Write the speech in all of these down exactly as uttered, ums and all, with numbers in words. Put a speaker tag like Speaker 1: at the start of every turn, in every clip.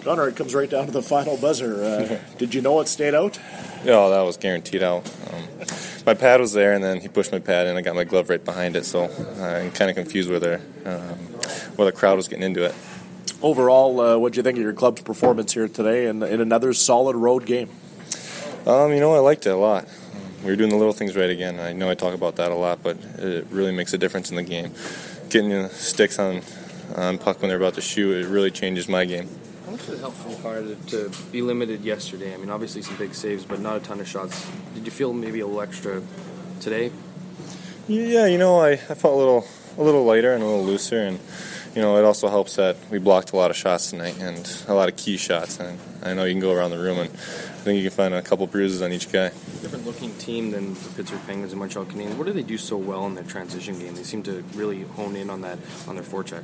Speaker 1: Connor, it comes right down to the final buzzer. Uh, did you know it stayed out?
Speaker 2: Yeah, that was guaranteed out. Um, my pad was there, and then he pushed my pad in. I got my glove right behind it, so I'm kind of confused whether um, whether the crowd was getting into it.
Speaker 1: Overall, uh, what do you think of your club's performance here today in, in another solid road game?
Speaker 2: Um, you know, I liked it a lot. We were doing the little things right again. I know I talk about that a lot, but it really makes a difference in the game. Getting the sticks on, on puck when they're about to shoot, it really changes my game.
Speaker 3: How much did it help from the part to be limited yesterday? I mean, obviously some big saves, but not a ton of shots. Did you feel maybe a little extra today?
Speaker 2: Yeah, you know, I, I felt a little a little lighter and a little looser, and you know, it also helps that we blocked a lot of shots tonight and a lot of key shots. And I know you can go around the room, and I think you can find a couple bruises on each guy.
Speaker 3: Different looking team than the Pittsburgh Penguins and Montreal Canadiens. What do they do so well in their transition game? They seem to really hone in on that on their forecheck.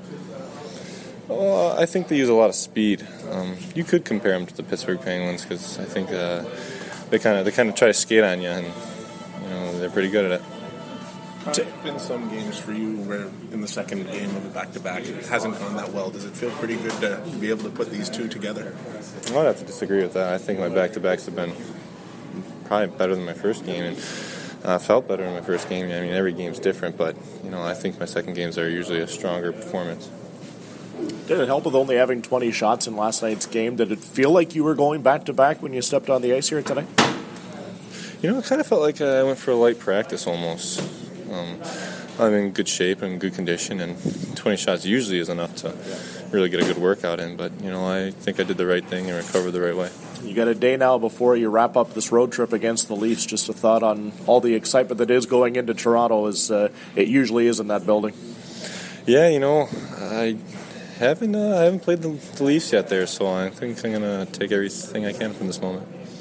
Speaker 2: Well, I think they use a lot of speed. Um, you could compare them to the Pittsburgh Penguins because I think uh, they kind of they kind of try to skate on you, and you know they're pretty good at it.
Speaker 4: There have been some games for you where in the second game of a back-to-back it hasn't gone that well. Does it feel pretty good to be able to put these two together?
Speaker 2: I'd have to disagree with that. I think my back-to-backs have been probably better than my first game, and uh, felt better in my first game. I mean, every game's different, but you know, I think my second games are usually a stronger performance.
Speaker 1: Did it help with only having twenty shots in last night's game? Did it feel like you were going back-to-back when you stepped on the ice here today?
Speaker 2: You know, it kind of felt like I went for a light practice almost. Um, I'm in good shape and good condition, and twenty shots usually is enough to really get a good workout in. But, you know, I think I did the right thing and recovered the right way.
Speaker 1: You got a day now before you wrap up this road trip against the Leafs. Just a thought on all the excitement that is going into Toronto, as uh, it usually is in that building.
Speaker 2: Yeah, you know, I haven't uh, I haven't played the, the Leafs yet there, so I think I'm going to take everything I can from this moment.